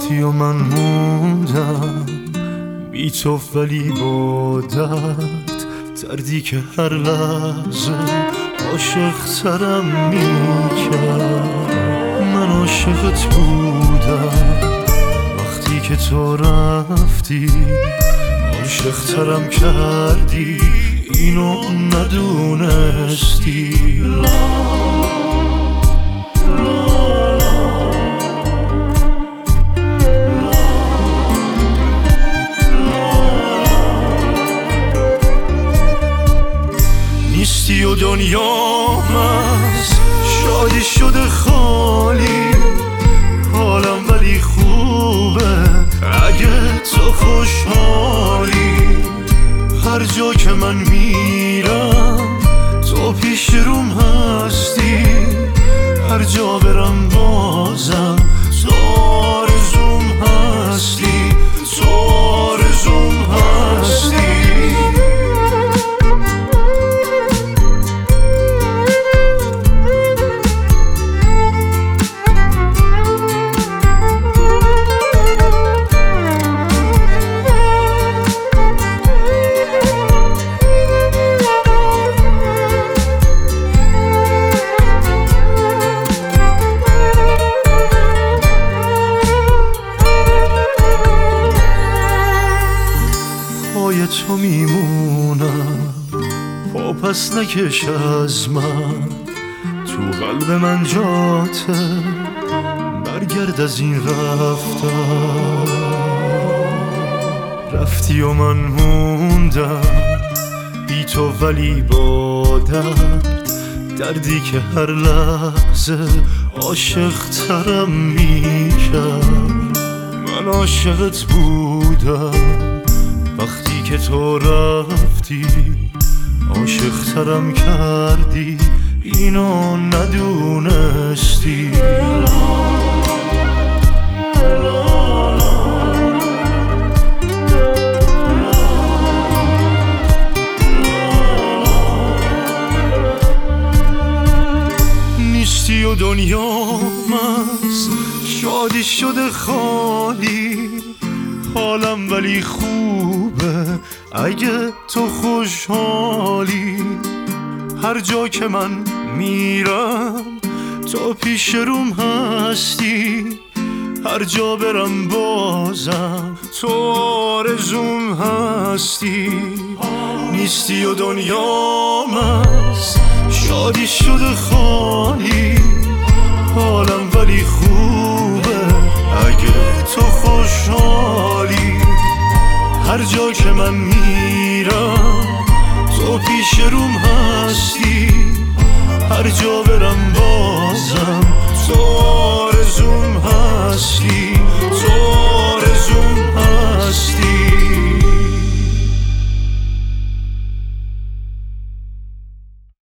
رفتی و من موندم بی تو، ولی با دردی که هر لحظه عاشق‌ترم میکرد. من عاشقت بودم وقتی که تو رفتی، عاشق‌ترم کردی اینو ندونستی. نیستی و دنیام از شادی شده خالی، حالم ولی خوبه اگه تو خوشحالی. هر جا که من میرم تو پیش روم هستی، هر جا برم بازم تو آرزوم هستی، تو آرزوم هستی. پای تو میمونم، پا پس نکش از من، تو قلب من جاته، برگرد از این رفتن. رفتی و من موندم بی تو، ولی با دردی که هر لحظه عاشق‌ترم میکرد. من عاشقت بودم وقتی که تو رفتی، عاشق‌ترم کردی اینو ندونستی. نیستی و دنیام از شادی شده خالی، حالم ولی خوبه اگه تو خوشحالی. هر جا که من میرم تو پیش روم هستی، هر جا برم بازم تو آرزوم هستی. نیستی و دنیام از شادی شده خالی، حالم ولی خوبه اگه تو خوشحالی. هر جا که من میرم تو پیش روم